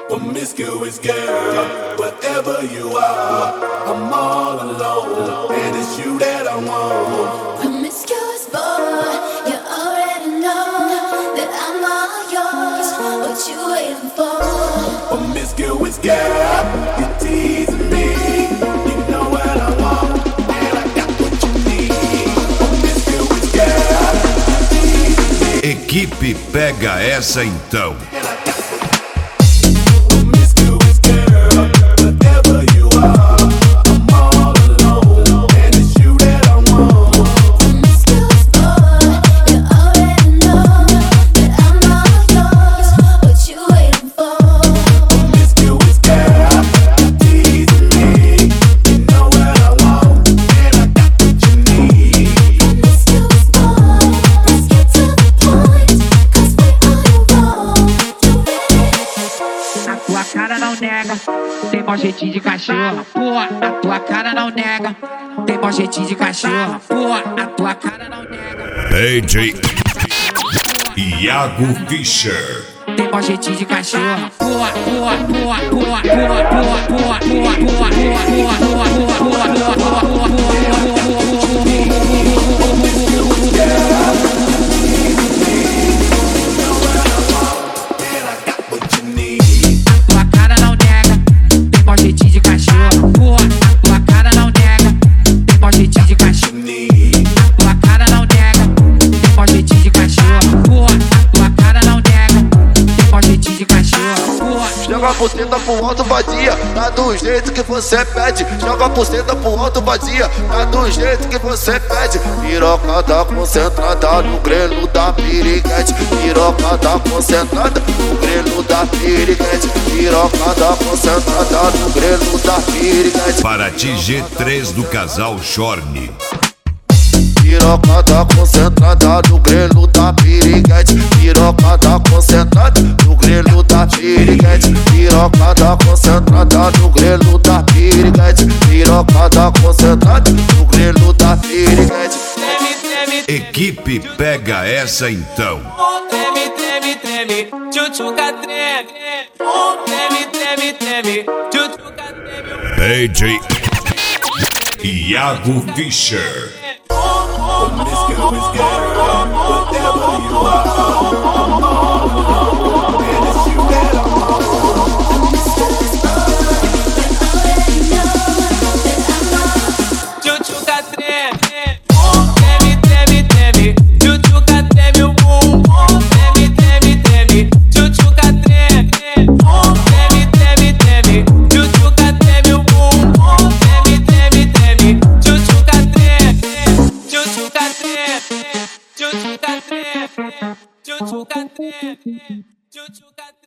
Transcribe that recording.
promiscuous girl. Whatever you are, I'm all alone, and it's you that I want. Promiscuous boy, you already know that I'm all yours. What you waiting for? Promiscuous girl, you're teasing me. You know what I want, and I got what you need. Promiscuous girl, you're teasing me. Equipe Pega Essa Então. Tem mó jeitinho de cachorro, porra, a tua cara não nega. Tem mó jeitinho de cachorro, porra, a tua cara não nega. DJ Iago Fischer. Tem mó jeitinho de cachorro, porra, porra, porra, porra, porra, porra, porra, porra, porra, Joga a buceta pro alto, vadia, tá do jeito que você pede. Joga a buceta pro alto, vadia, tá do jeito que você pede. Piroca tá concentrada no grelo da piriguete. Piroca tá concentrada no grelo da piriguete. Piroca tá concentrada no grelo da piriguete. Paraty G3 do casal Shorny. Piroca tá concentrada no grelo da piriguete. Piroca tá concentrada no grelo da piriguete. Piroca tá concentrada no grelo da piriguete. Piroca tá concentrada no grelo da piriguete. Equipe Pega Essa Então. Treme, treme, treme, tchutchuca treme. Treme, treme, treme, tchutchuca treme. DJ Iago Fischer. Promiscuous girl, whatever you are, I'm all alone, and it's you that I want. Tchutchuca treme, treme, treme, treme, tchutchuca treme o bumbum. Treme, treme, treme, tchutchuca treme. Treme, treme, treme, tchutchuca treme o bumbum. Treme, treme, treme, tchutchuca treme. Tchutchuca treme, tchutchuca treme, tchutchuca treme, tchutchuca treme.